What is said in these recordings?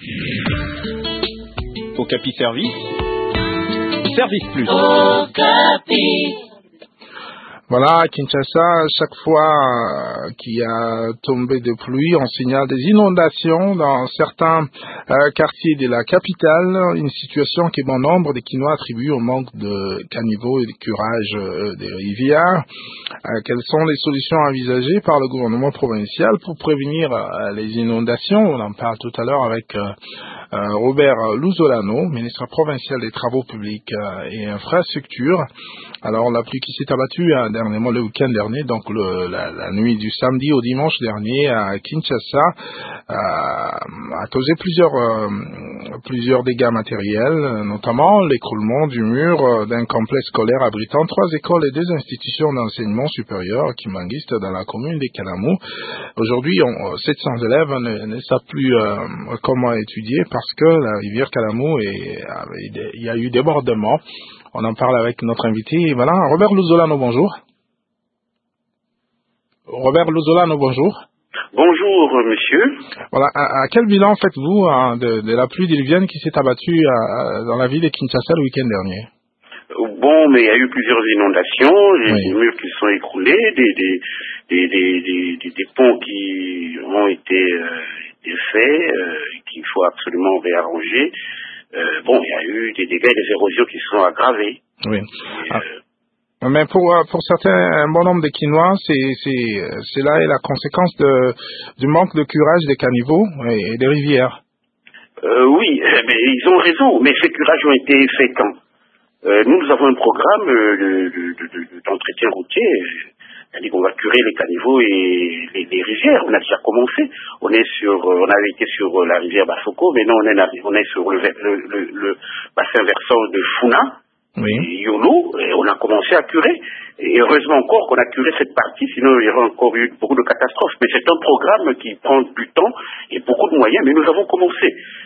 Okapi Service, Service Plus. Okapi. Voilà, à Kinshasa, chaque fois qu'il y a tombé de pluie, on signale des inondations dans certains quartiers de la capitale, une situation que bon nombre de Kinois attribuent au manque de caniveaux et de curage des rivières. Quelles sont les solutions envisagées par le gouvernement provincial pour prévenir les inondations? On en parle tout à l'heure avec Robert Luzolano, ministre provincial des Travaux publics et infrastructures. Alors, la pluie qui s'est abattue dernièrement le week-end dernier, donc la nuit du samedi au dimanche dernier à Kinshasa, a causé plusieurs dégâts matériels, notamment l'écroulement du mur d'un complexe scolaire abritant 3 écoles et 2 institutions d'enseignement supérieur qui manguistent dans la commune de Kalamou. Aujourd'hui, 700 élèves ne savent plus comment étudier parce que la rivière Kalamou il y a eu débordement. On en parle avec notre invité. Voilà, Robert Luzolano, bonjour. Robert Luzolano, bonjour. Bonjour, monsieur. Voilà, à quel bilan faites-vous de la pluie diluvienne qui s'est abattue dans la ville de Kinshasa le week-end dernier? Bon, mais il y a eu plusieurs inondations, des murs qui se sont écroulés, des ponts qui ont été faits, qu'il faut absolument réarranger. Bon, il y a eu des dégâts et des érosions qui se sont aggravées. Oui. Mais pour certains, un bon nombre de Kinois, c'est là la conséquence du manque de curage des caniveaux et des rivières. Oui, mais ils ont raison. Mais ces curages ont été faits quand? Nous avons un programme d'entretien routier. C'est-à-dire qu'on va curer les caniveaux et les rivières. On a déjà commencé. On avait été sur la rivière Bafoko, mais non, on est sur le bassin versant de Funa, et Yolo, et on a commencé à curer. Et heureusement encore qu'on a curé cette partie, sinon il y aurait encore eu beaucoup de catastrophes. Mais c'est un programme qui prend du temps et beaucoup de moyens, mais nous avons commencé.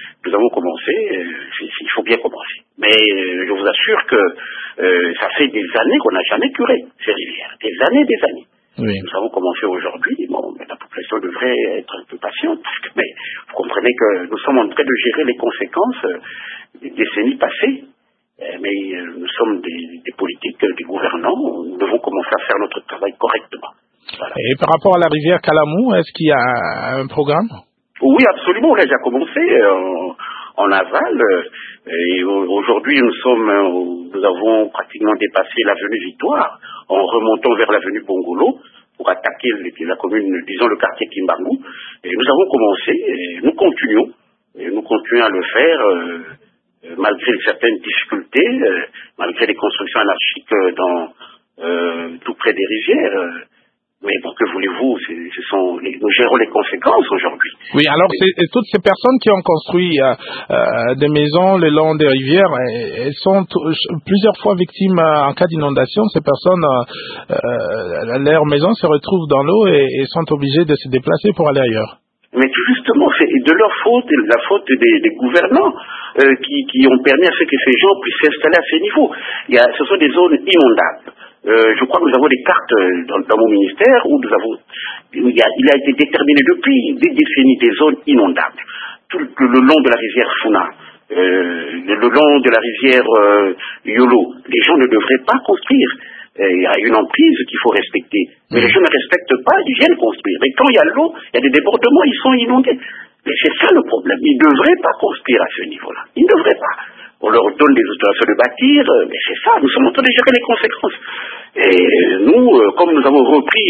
Il faut bien commencer. Mais je vous assure que ça fait des années qu'on n'a jamais curé ces rivières. Des années. Oui. Nous avons commencé aujourd'hui. Bon, la population devrait être un peu patiente. Mais vous comprenez que nous sommes en train de gérer les conséquences des décennies passées. Mais nous sommes des politiques, des gouvernants. Nous devons commencer à faire notre travail correctement. Voilà. Et par rapport à la rivière Kalamou, est-ce qu'il y a un programme? Oui, absolument. On a déjà commencé en aval. Et aujourd'hui, nous avons pratiquement dépassé l'avenue Victoire en remontant vers l'avenue Bongolo pour attaquer la commune, disons le quartier Kimbangu. Et nous avons commencé et nous continuons. Et nous continuons à le faire malgré certaines difficultés, malgré les constructions anarchiques tout près des rivières. Mais bon, que voulez-vous, nous gérons les conséquences aujourd'hui. Oui, alors toutes ces personnes qui ont construit des maisons le long des rivières, elles sont plusieurs fois victimes en cas d'inondation. Ces personnes, leurs maisons se retrouvent dans l'eau et sont obligées de se déplacer pour aller ailleurs. Mais justement, c'est de leur faute, et de la faute des gouvernants qui ont permis à ce que ces gens puissent s'installer à ces niveaux. Ce sont des zones inondables. Je crois que nous avons des cartes dans mon ministère où il a été déterminé depuis des décennies des zones inondables. Tout le long de la rivière Funa, le long de la rivière Yolo. Les gens ne devraient pas construire. Il y a une emprise qu'il faut respecter. Mais les gens ne respectent pas, ils viennent construire. Et quand il y a l'eau, il y a des débordements, ils sont inondés. Mais c'est ça le problème. Ils ne devraient pas construire à ce niveau-là. Ils ne devraient pas. On leur donne des autorisations de bâtir, mais c'est ça, nous sommes en train de gérer les conséquences. Et nous, comme nous avons repris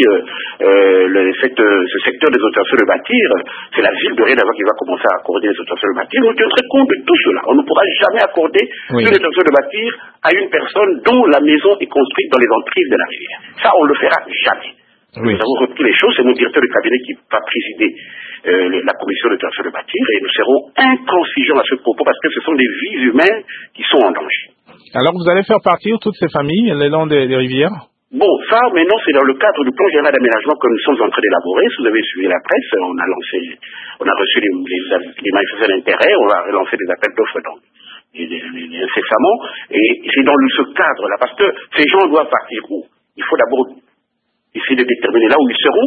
ce secteur des autorisations de bâtir, c'est la ville de Rédava qui va commencer à accorder les autorisations de bâtir. Nous tiendrons compte de tout cela. On ne pourra jamais accorder une autorisation de bâtir à une personne dont la maison est construite dans les emprises de la rivière. Ça, on ne le fera jamais. Oui. Nous avons repris les choses, c'est mon directeur de cabinet qui va présider la commission de transfert de bâtir et nous serons intransigeants à ce propos parce que ce sont des vies humaines qui sont en danger. Alors vous allez faire partir toutes ces familles le long des rivières? Bon, ça maintenant c'est dans le cadre du plan général d'aménagement que nous sommes en train d'élaborer. Si vous avez suivi la presse, on a reçu les manifestations d'intérêt, on va relancer des appels d'offres incessamment et c'est dans ce cadre là parce que ces gens doivent partir où? Il faut d'abord essayer de déterminer là où ils seront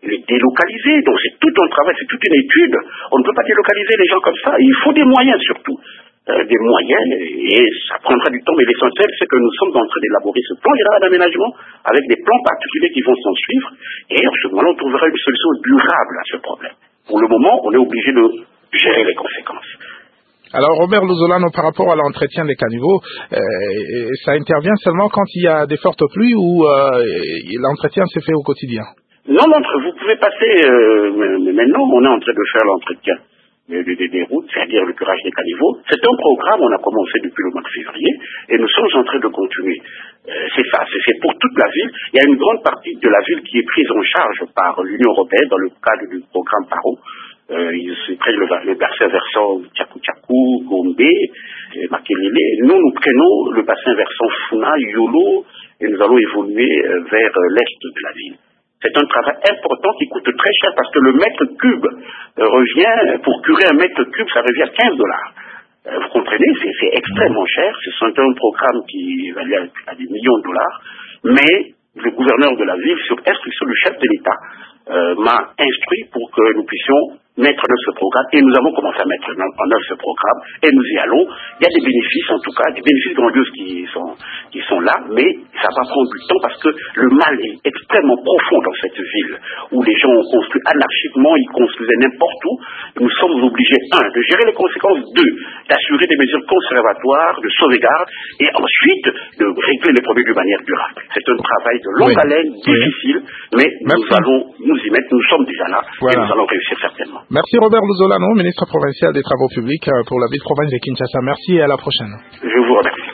les délocaliser. Donc c'est tout un travail, c'est toute une étude. On ne peut pas délocaliser les gens comme ça. Il faut des moyens surtout. Des moyens, et ça prendra du temps, mais l'essentiel, c'est que nous sommes en train d'élaborer ce plan général d'aménagement avec des plans particuliers qui vont s'en suivre, et en ce moment-là, on trouvera une solution durable à ce problème. Pour le moment, on est obligé de gérer les conséquences. Alors, Robert Luzolano, par rapport à l'entretien des caniveaux, ça intervient seulement quand il y a des fortes pluies ou l'entretien se fait au quotidien? Non, vous pouvez passer, mais maintenant, on est en train de faire l'entretien des routes, c'est-à-dire le curage des caniveaux. C'est un programme, on a commencé depuis le mois de février, et nous sommes en train de continuer. C'est ça, c'est pour toute la ville. Il y a une grande partie de la ville qui est prise en charge par l'Union européenne dans le cadre du programme PARO. Ils prennent le bassin versant Tchakou, Gombe, Makelele. Nous prenons le bassin versant Funa, Yolo, et nous allons évoluer vers l'est de la ville. C'est un travail important qui coûte très cher parce que le mètre cube revient, pour curer un mètre cube, ça revient à $15. Vous comprenez, c'est extrêmement cher. C'est un programme qui va aller à des millions de dollars. Mais le gouverneur de la ville, sur instruction du chef de l'État, m'a instruit pour que nous puissions mettre en œuvre ce programme, et nous avons commencé à mettre en œuvre ce programme, et nous y allons. Il y a des bénéfices, en tout cas, des bénéfices grandioses qui sont là, mais ça va prendre du temps parce que le mal est extrêmement profond dans cette ville, où les gens ont construit anarchiquement, ils construisaient n'importe où. Nous sommes obligés, de gérer les conséquences, d'assurer des mesures conservatoires, de sauvegarde, et ensuite de régler les problèmes d'une manière durable. C'est un travail de longue haleine, difficile, mais nous allons nous y mettre, nous sommes déjà là, et nous allons réussir certainement. Merci Robert Luzolano, ministre provincial des Travaux publics pour la ville-province de Kinshasa. Merci et à la prochaine. Je vous remercie.